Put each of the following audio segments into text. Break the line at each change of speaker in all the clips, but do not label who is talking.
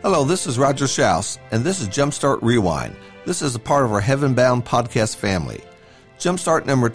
Hello, this is Roger Schaus, and this is Jumpstart Rewind. This is a part of our Heaven Bound podcast family. Jumpstart number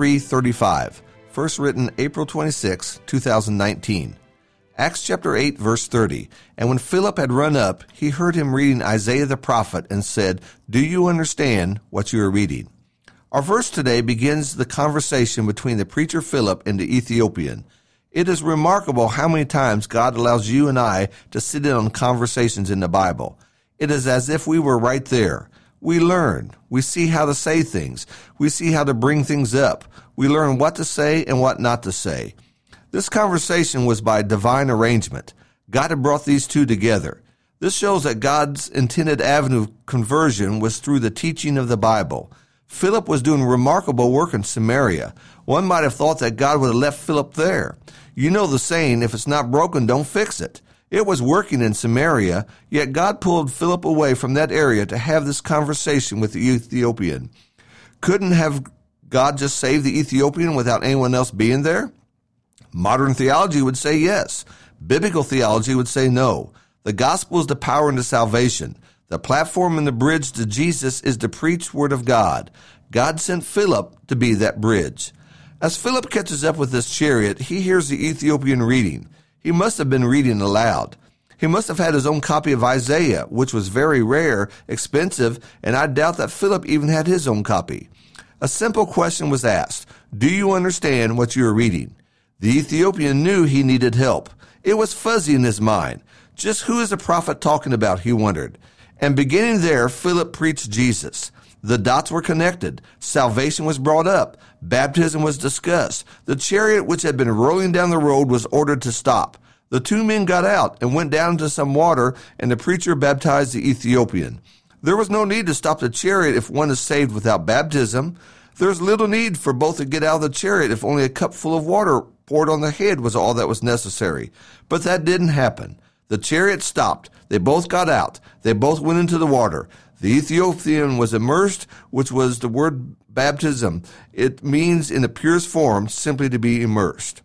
2335, first written April 26, 2019. Acts chapter 8, verse 30. And when Philip had run up, he heard him reading Isaiah the prophet and said, "Do you understand what you are reading?" Our verse today begins the conversation between the preacher Philip and the Ethiopian. It is remarkable how many times God allows you and I to sit in on conversations in the Bible. It is as if we were right there. We learn. We see how to say things. We see how to bring things up. We learn what to say and what not to say. This conversation was by divine arrangement. God had brought these two together. This shows that God's intended avenue of conversion was through the teaching of the Bible. Philip was doing remarkable work in Samaria. One might have thought that God would have left Philip there. You know the saying, if it's not broken, don't fix it. It was working in Samaria, yet God pulled Philip away from that area to have this conversation with the Ethiopian. Couldn't have God just saved the Ethiopian without anyone else being there? Modern theology would say yes. Biblical theology would say no. The gospel is the power into salvation. The platform and the bridge to Jesus is the preached word of God. God sent Philip to be that bridge. As Philip catches up with this chariot, he hears the Ethiopian reading. He must have been reading aloud. He must have had his own copy of Isaiah, which was very rare, expensive, and I doubt that Philip even had his own copy. A simple question was asked. Do you understand what you are reading? The Ethiopian knew he needed help. It was fuzzy in his mind. Just who is the prophet talking about, he wondered. And beginning there, Philip preached Jesus. The dots were connected. Salvation was brought up. Baptism was discussed. The chariot which had been rolling down the road was ordered to stop. The two men got out and went down into some water, and the preacher baptized the Ethiopian. There was no need to stop the chariot if one is saved without baptism. There's little need for both to get out of the chariot if only a cup full of water poured on the head was all that was necessary. But that didn't happen. The chariot stopped. They both got out. They both went into the water. The Ethiopian was immersed, which was the word baptism. It means in the purest form simply to be immersed.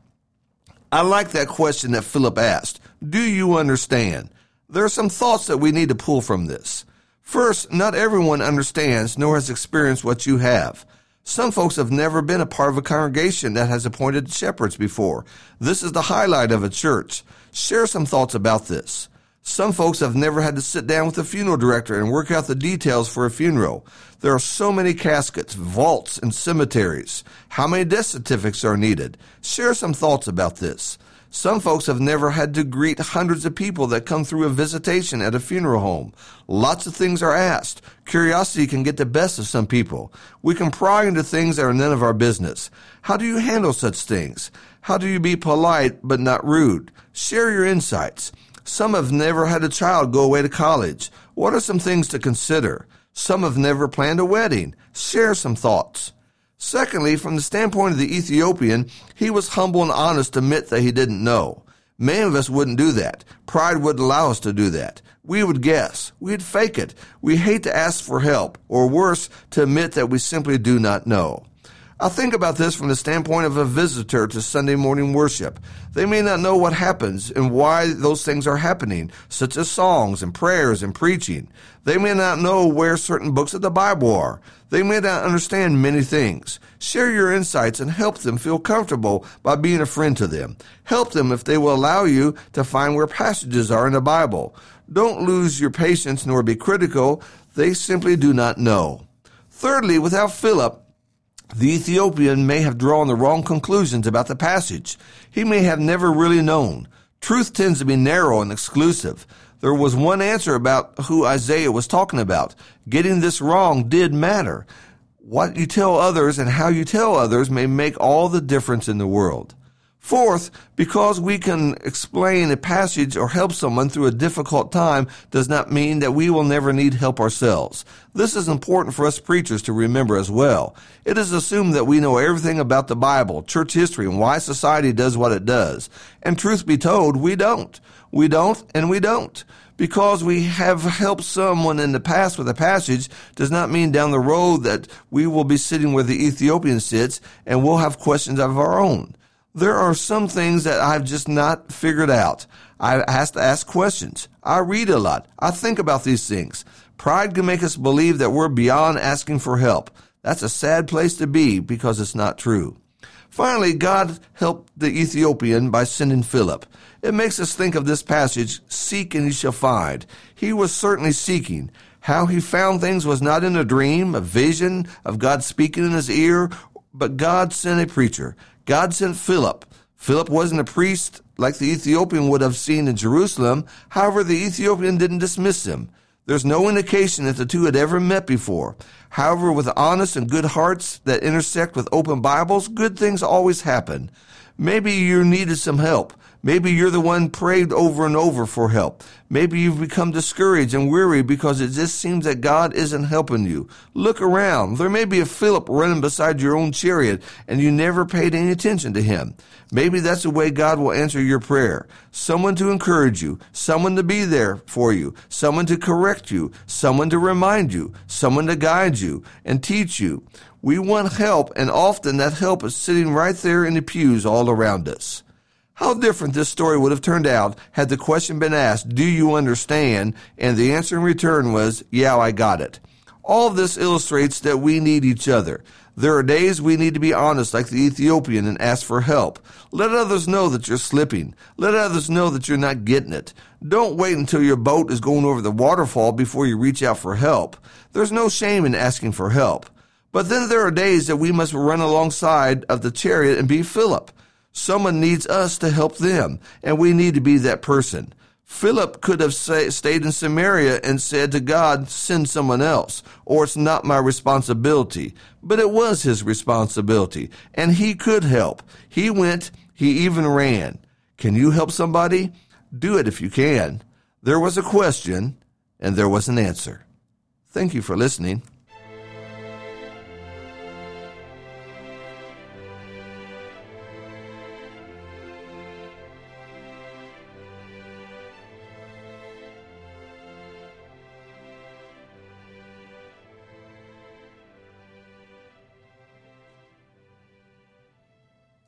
I like that question that Philip asked. Do you understand? There are some thoughts that we need to pull from this. First, not everyone understands nor has experienced what you have. Some folks have never been a part of a congregation that has appointed shepherds before. This is the highlight of a church. Share some thoughts about this. Some folks have never had to sit down with a funeral director and work out the details for a funeral. There are so many caskets, vaults, and cemeteries. How many death certificates are needed? Share some thoughts about this. Some folks have never had to greet hundreds of people that come through a visitation at a funeral home. Lots of things are asked. Curiosity can get the best of some people. We can pry into things that are none of our business. How do you handle such things? How do you be polite but not rude? Share your insights. Some have never had a child go away to college. What are some things to consider? Some have never planned a wedding. Share some thoughts. Secondly, from the standpoint of the Ethiopian, he was humble and honest to admit that he didn't know. Many of us wouldn't do that. Pride wouldn't allow us to do that. We would guess. We'd fake it. We hate to ask for help, or worse, to admit that we simply do not know. I think about this from the standpoint of a visitor to Sunday morning worship. They may not know what happens and why those things are happening, such as songs and prayers and preaching. They may not know where certain books of the Bible are. They may not understand many things. Share your insights and help them feel comfortable by being a friend to them. Help them if they will allow you to find where passages are in the Bible. Don't lose your patience nor be critical. They simply do not know. Thirdly, without Philip, the Ethiopian may have drawn the wrong conclusions about the passage. He may have never really known. Truth tends to be narrow and exclusive. There was one answer about who Isaiah was talking about. Getting this wrong did matter. What you tell others and how you tell others may make all the difference in the world. Fourth, because we can explain a passage or help someone through a difficult time does not mean that we will never need help ourselves. This is important for us preachers to remember as well. It is assumed that we know everything about the Bible, church history, and why society does what it does. And truth be told, we don't. We don't, and we don't. Because we have helped someone in the past with a passage does not mean down the road that we will be sitting where the Ethiopian sits and we'll have questions of our own. There are some things that I've just not figured out. I have to ask questions. I read a lot. I think about these things. Pride can make us believe that we're beyond asking for help. That's a sad place to be because it's not true. Finally, God helped the Ethiopian by sending Philip. It makes us think of this passage, seek and ye shall find. He was certainly seeking. How he found things was not in a dream, a vision of God speaking in his ear, but God sent a preacher. God sent Philip. Philip wasn't a priest like the Ethiopian would have seen in Jerusalem. However, the Ethiopian didn't dismiss him. There's no indication that the two had ever met before. However, with honest and good hearts that intersect with open Bibles, good things always happen. Maybe you needed some help. Maybe you're the one prayed over and over for help. Maybe you've become discouraged and weary because it just seems that God isn't helping you. Look around. There may be a Philip running beside your own chariot and you never paid any attention to him. Maybe that's the way God will answer your prayer. Someone to encourage you, someone to be there for you, someone to correct you, someone to remind you, someone to guide you and teach you. We want help, and often that help is sitting right there in the pews all around us. How different this story would have turned out had the question been asked, do you understand? And the answer in return was, yeah, I got it. All of this illustrates that we need each other. There are days we need to be honest like the Ethiopian and ask for help. Let others know that you're slipping. Let others know that you're not getting it. Don't wait until your boat is going over the waterfall before you reach out for help. There's no shame in asking for help. But then there are days that we must run alongside of the chariot and be Philip. Someone needs us to help them, and we need to be that person. Philip could have stayed in Samaria and said to God, send someone else, or it's not my responsibility. But it was his responsibility, and he could help. He went, he even ran. Can you help somebody? Do it if you can. There was a question, and there was an answer. Thank you for listening.